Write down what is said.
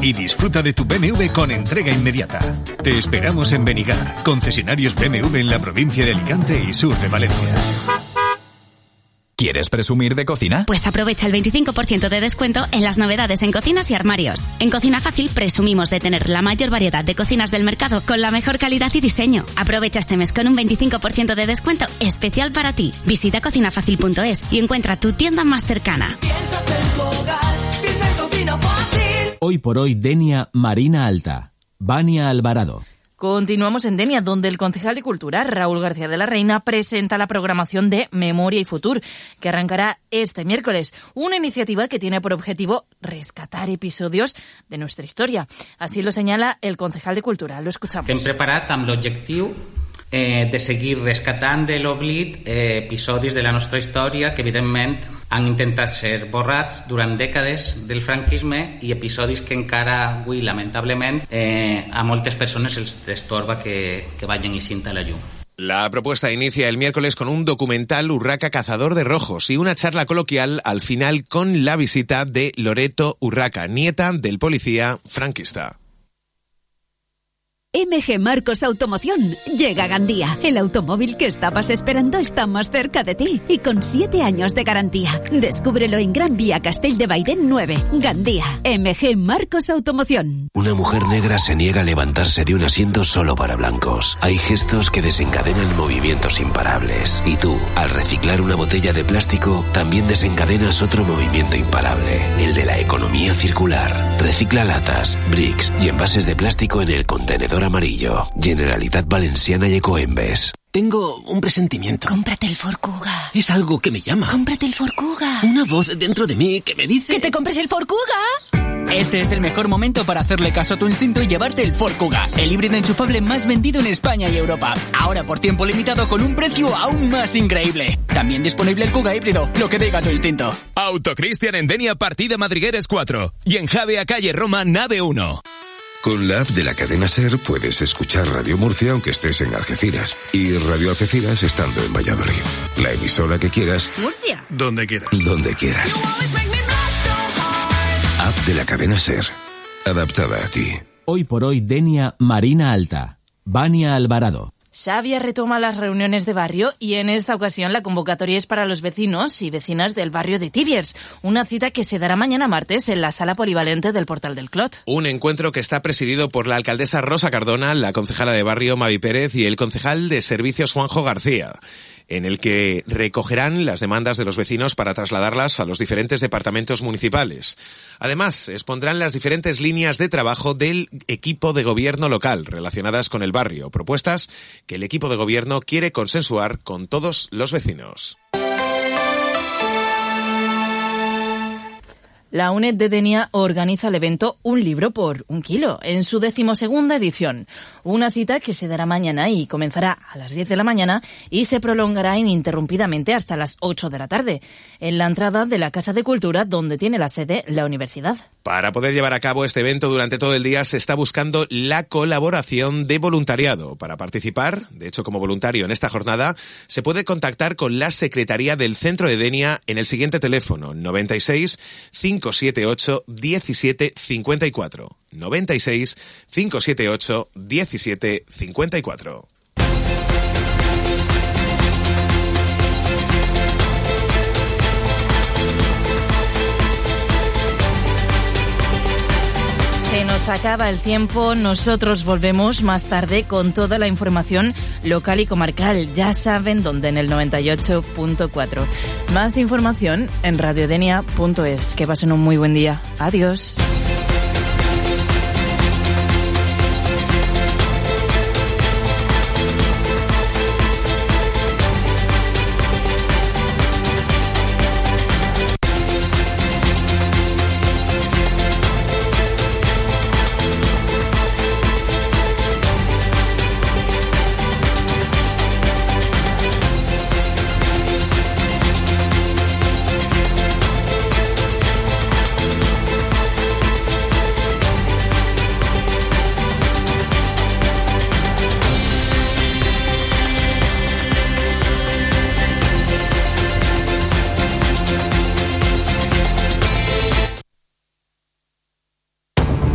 y disfruta de tu BMW con entrega inmediata. Te esperamos en Benigar, concesionarios BMW en la provincia de Alicante y sur de Valencia. ¿Quieres presumir de cocina? Pues aprovecha el 25% de descuento en las novedades en cocinas y armarios. En Cocina Fácil presumimos de tener la mayor variedad de cocinas del mercado con la mejor calidad y diseño. Aprovecha este mes con un 25% de descuento especial para ti. Visita cocinafacil.es y encuentra tu tienda más cercana. Hoy por hoy, Denia Marina Alta. Vania Alvarado. Continuamos en Denia, donde el concejal de Cultura, Raúl García de la Reina, presenta la programación de Memoria y Futur, que arrancará este miércoles. Una iniciativa que tiene por objetivo rescatar episodios de nuestra historia. Así lo señala el concejal de Cultura. Lo escuchamos. Que hem preparat amb l'objectiu de seguir rescatant de l'oblit episodis de la nostra història que, evidentment, han intentat ser borrats durant dècades del franquisme i episodis que encara avui, lamentablement, a moltes persones els destorba que vagin eixint a la llum. La propuesta inicia el miércoles con un documental Urraca Cazador de Rojos y una charla coloquial al final con la visita de Loreto Urraca, nieta del policía franquista. MG Marcos Automoción llega a Gandía. El automóvil que estabas esperando está más cerca de ti y con 7 años de garantía. Descúbrelo en Gran Vía Castell de Bairén 9, Gandía. MG Marcos Automoción. Una mujer negra se niega a levantarse de un asiento solo para blancos. Hay gestos que desencadenan movimientos imparables. Y tú, al reciclar una botella de plástico, también desencadenas otro movimiento imparable, el de la economía circular. Recicla latas, bricks y envases de plástico en el contenedor amarillo. Generalitat Valenciana y Ecoembes. Tengo un presentimiento. Cómprate el Ford Kuga. Es algo que me llama. Cómprate el Ford Kuga. Una voz dentro de mí que me dice... ¡Que te compres el Ford Kuga! Este es el mejor momento para hacerle caso a tu instinto y llevarte el Ford Kuga, el híbrido enchufable más vendido en España y Europa. Ahora por tiempo limitado con un precio aún más increíble. También disponible el Kuga híbrido, lo que diga tu instinto. Autocristian en Denia, partida Madrigueres 4. Y en Javea, calle Roma, nave 1. Con la app de la cadena SER puedes escuchar Radio Murcia aunque estés en Algeciras y Radio Algeciras estando en Valladolid. La emisora que quieras. Murcia. Donde quieras. Donde quieras. App de la cadena SER. Adaptada a ti. Hoy por hoy, Denia Marina Alta. Vania Alvarado. Xavia retoma las reuniones de barrio y en esta ocasión la convocatoria es para los vecinos y vecinas del barrio de Tibiers. Una cita que se dará mañana martes en la sala polivalente del Portal del Clot. Un encuentro que está presidido por la alcaldesa Rosa Cardona, la concejala de barrio Mavi Pérez y el concejal de servicios Juanjo García, en el que recogerán las demandas de los vecinos para trasladarlas a los diferentes departamentos municipales. Además, expondrán las diferentes líneas de trabajo del equipo de gobierno local relacionadas con el barrio, propuestas que el equipo de gobierno quiere consensuar con todos los vecinos. La UNED de Denia organiza el evento Un libro por un kilo, en su 12ª edición. Una cita que se dará mañana y comenzará a las 10 de la mañana y se prolongará ininterrumpidamente hasta las 8 de la tarde, en la entrada de la Casa de Cultura, donde tiene la sede la universidad. Para poder llevar a cabo este evento durante todo el día se está buscando la colaboración de voluntariado. Para participar, de hecho como voluntario en esta jornada, se puede contactar con la Secretaría del Centro de Denia en el siguiente teléfono 96 578 17 54. 96 578 17 54. Se nos acaba el tiempo, nosotros volvemos más tarde con toda la información local y comarcal. Ya saben dónde, en el 98.4. Más información en radiodenia.es. Que pasen un muy buen día. Adiós.